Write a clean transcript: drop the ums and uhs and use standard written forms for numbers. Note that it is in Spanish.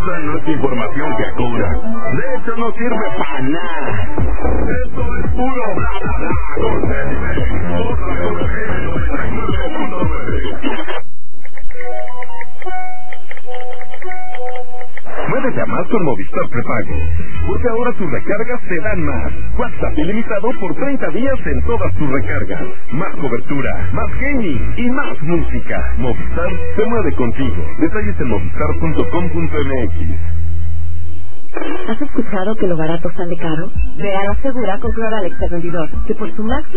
Esa no es información que cura. De hecho, no sirve para nada. Esto es puro bla bla bla. Con muévete a más con Movistar Prepago, porque ahora tus recargas te dan más. WhatsApp ilimitado por 30 días en todas tus recargas. Más cobertura, más gaming y más música. Movistar se mueve contigo. Detalles en movistar.com.mx. ¿Has escuchado que lo barato sale caro? Ve a la segura con Cloralex de rendidor, que por su máximo